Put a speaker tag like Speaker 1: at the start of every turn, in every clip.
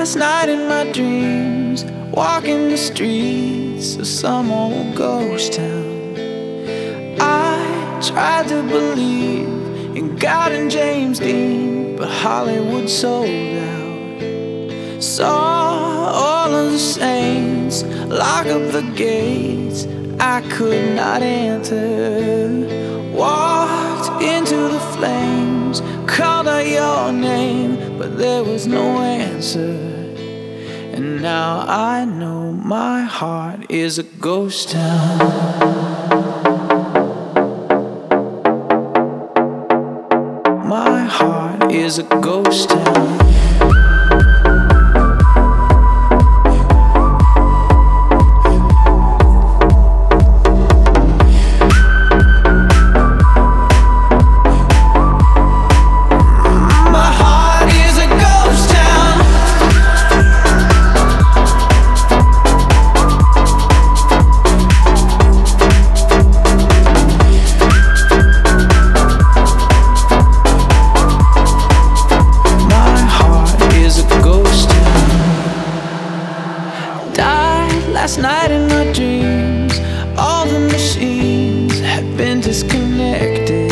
Speaker 1: last night in my dreams, walking the streets of some old ghost town. I tried to believe in God and James Dean, but Hollywood sold out. Saw all of the saints lock up the gates I could not enter. Walked into the flames, called out your name, but there was no answer. And now I know my heart is a ghost town. My heart is a ghost town. Last night in my dreams, all the machines had been disconnected.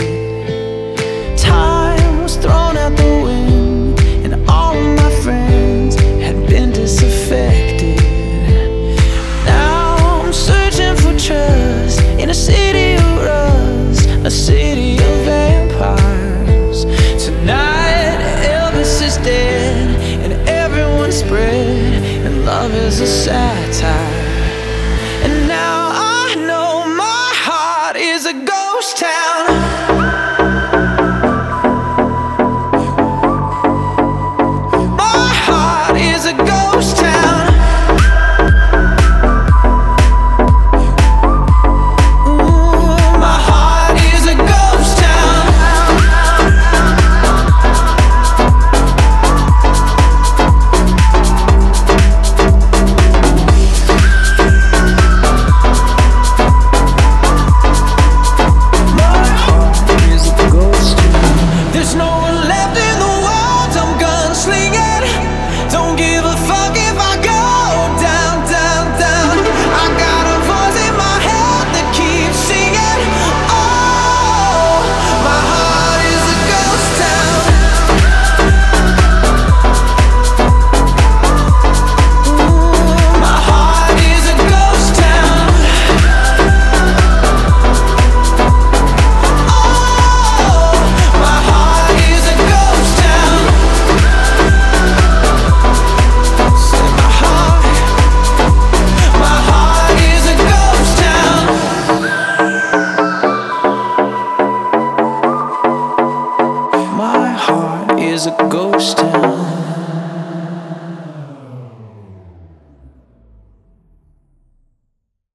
Speaker 1: Time was thrown out the wind, and all of my friends had been disaffected. Now I'm searching for trust in a city of rust, a city of vampires. Tonight Elvis is dead, and everyone's spread, and love is a satire. And now I know my heart is a ghost town. My heart is a ghost town. Ooh, my heart is a ghost town. There's no one left in the world, I'm gunslinging. Don't give a fuck if I go down, down, down. I got a voice in my head that keeps singing. Oh, my heart is a ghost town. Ooh, my heart is a ghost town. Oh, my heart is a ghost town. Say my heart is a ghost town. My heart is a ghost town.